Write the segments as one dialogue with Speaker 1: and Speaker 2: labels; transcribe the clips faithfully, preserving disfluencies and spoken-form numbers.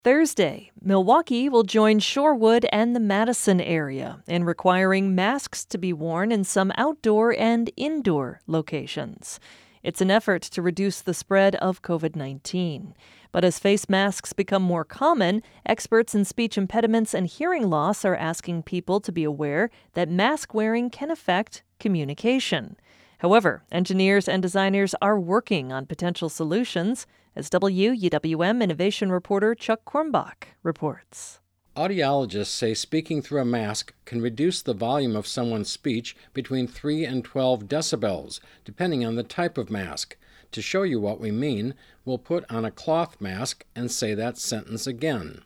Speaker 1: Thursday, Milwaukee will join Shorewood and the Madison area in requiring masks to be worn in some outdoor and indoor locations. It's an effort to reduce the spread of covid nineteen. But as face masks become more common, experts in speech impediments and hearing loss are asking people to be aware that mask wearing can affect communication. However, engineers and designers are working on potential solutions, as W U W M innovation reporter Chuck Kornbach reports.
Speaker 2: Audiologists say speaking through a mask can reduce the volume of someone's speech between three and twelve decibels, depending on the type of mask. To show you what we mean, we'll put on a cloth mask and say that sentence again.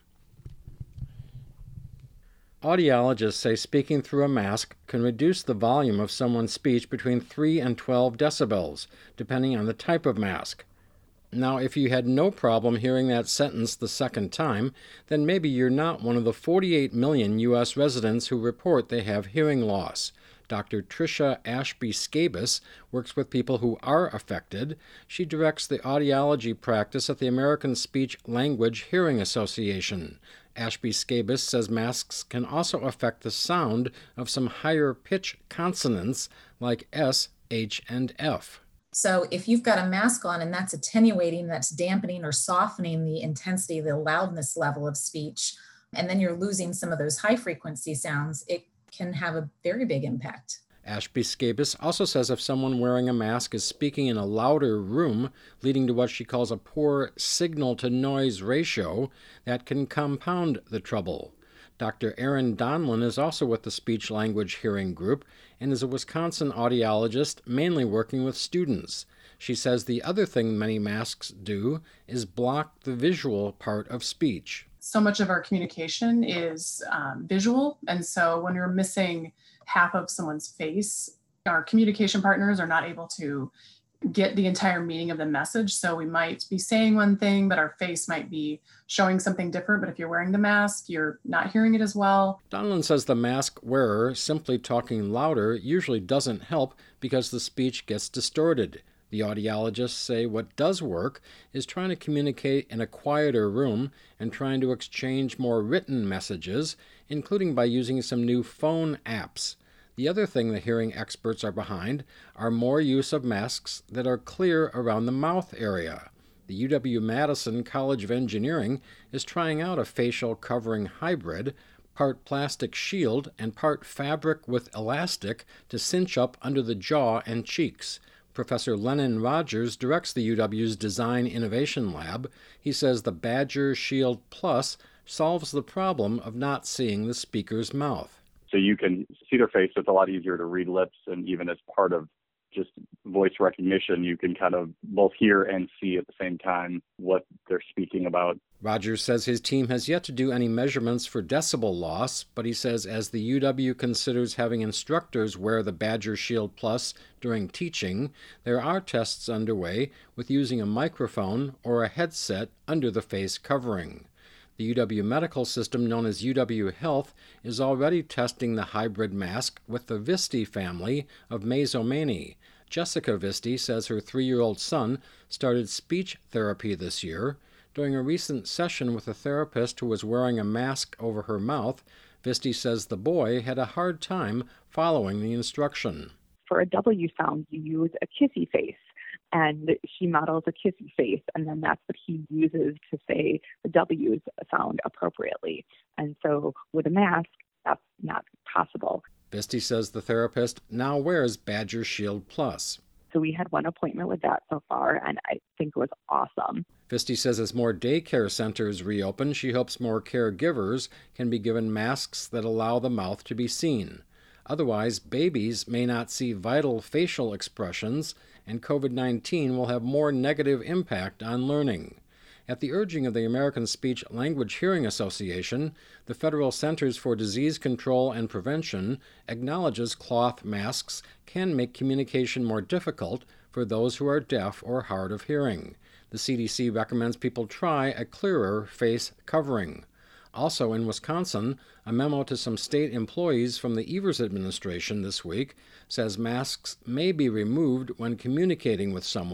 Speaker 2: Audiologists say speaking through a mask can reduce the volume of someone's speech between three and twelve decibels, depending on the type of mask. Now, if you had no problem hearing that sentence the second time, then maybe you're not one of the forty-eight million U S residents who report they have hearing loss. Doctor Tricia Ashby-Scabis works with people who are affected. She directs the audiology practice at the American Speech Language Hearing Association. Ashby-Scabis says masks can also affect the sound of some higher pitch consonants like S, H, and F.
Speaker 3: So if you've got a mask on and that's attenuating, that's dampening or softening the intensity, the loudness level of speech, and then you're losing some of those high frequency sounds, it can have a very big impact.
Speaker 2: Ashby-Scabis also says if someone wearing a mask is speaking in a louder room, leading to what she calls a poor signal-to-noise ratio, that can compound the trouble. Doctor Erin Donlin is also with the Speech Language Hearing Group and is a Wisconsin audiologist, mainly working with students. She says the other thing many masks do is block the visual part of speech.
Speaker 4: So much of our communication is um, visual, and so when you're missing half of someone's face, our communication partners are not able to get the entire meaning of the message. So we might be saying one thing, but our face might be showing something different. But if you're wearing the mask, you're not hearing it as well.
Speaker 2: Donlin says the mask wearer simply talking louder usually doesn't help because the speech gets distorted. The audiologists say what does work is trying to communicate in a quieter room and trying to exchange more written messages, including by using some new phone apps. The other thing the hearing experts are behind are more use of masks that are clear around the mouth area. The U W-Madison College of Engineering is trying out a facial covering hybrid, part plastic shield and part fabric with elastic to cinch up under the jaw and cheeks. Professor Lennon Rogers directs the U W's Design Innovation Lab. He says the Badger Shield Plus solves the problem of not seeing the speaker's mouth.
Speaker 5: So you can see their face. It's a lot easier to read lips, and even as part of just voice recognition, you can kind of both hear and see at the same time what they're speaking about.
Speaker 2: Rogers says his team has yet to do any measurements for decibel loss, but he says as the U W considers having instructors wear the Badger Shield Plus during teaching, there are tests underway with using a microphone or a headset under the face covering. The U W medical system, known as U W Health, is already testing the hybrid mask with the Visti family of Mesomaini. Jessica Visti says her three-year-old son started speech therapy this year. During a recent session with a therapist who was wearing a mask over her mouth, Visti says the boy had a hard time following the instruction.
Speaker 6: For a W sound, you use a kissy face. And he models a kissy face, and then that's what he uses to say the W's sound appropriately. And so with a mask, that's not possible.
Speaker 2: Visti says the therapist now wears Badger Shield Plus.
Speaker 6: So we had one appointment with that so far, and I think it was awesome.
Speaker 2: Visti says as more daycare centers reopen, she hopes more caregivers can be given masks that allow the mouth to be seen. Otherwise, babies may not see vital facial expressions, and covid nineteen will have more negative impact on learning. At the urging of the American Speech Language Hearing Association, the Federal Centers for Disease Control and Prevention acknowledges cloth masks can make communication more difficult for those who are deaf or hard of hearing. The C D C recommends people try a clearer face covering. Also in Wisconsin, a memo to some state employees from the Evers administration this week says masks may be removed when communicating with someone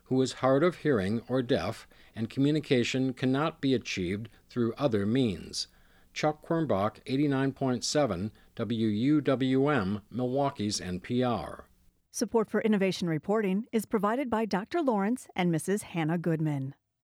Speaker 2: who is hard of hearing or deaf, and communication cannot be achieved through other means. Chuck Quirmbach, eighty-nine point seven W U W M, Milwaukee's N P R.
Speaker 7: Support for Innovation Reporting is provided by Doctor Lawrence and Missus Hannah Goodman.